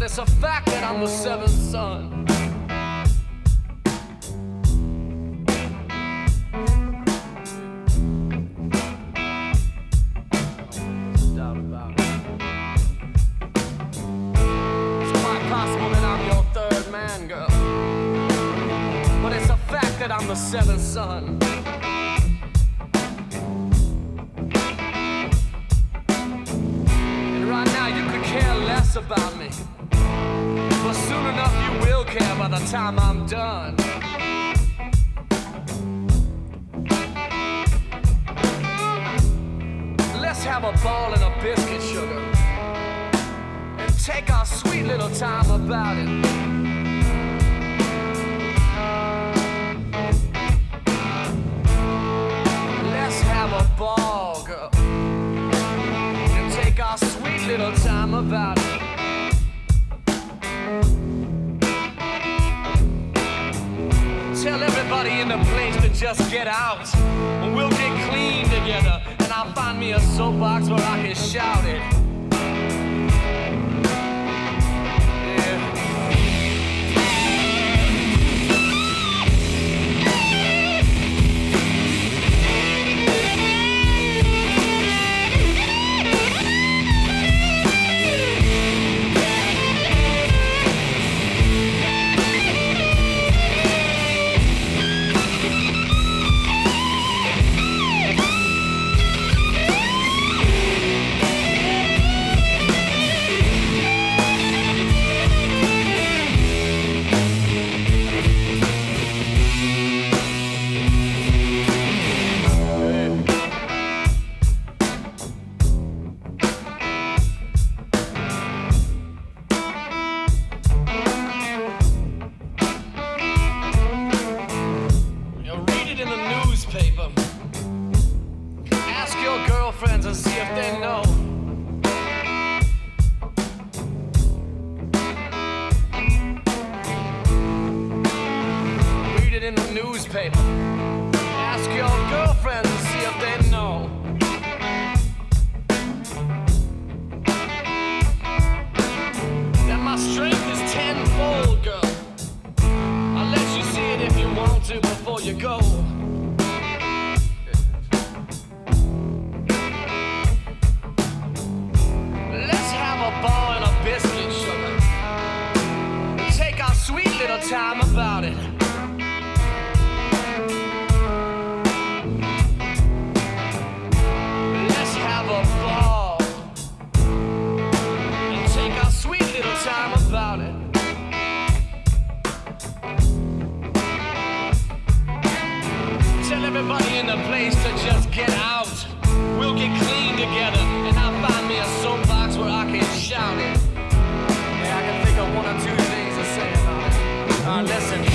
it's a fact that I'm the seventh son. Girl, but it's a fact that I'm the seventh son. And right now you could care less about me, but soon enough you will care by the time I'm done. Let's have a ball and a biscuit, sugar, and take our sweet little time about it. Ball, girl, and take our sweet little time about it. Tell everybody in the place to just get out, and we'll get clean together, and I'll find me a soapbox where I can shout it. Ask your girlfriends and see if they know. Read it in the newspaper. Ask your girlfriends and see if they know. That my strength is tenfold, girl. I'll let you see it if you want to before you go. Time about it. Let's have a ball and take our sweet little time about it. Tell everybody in the place to just get out. We'll get clean together, and I'll find me a soapbox where I can shout it. Yeah, I can think of one or two things to say about it. Listen.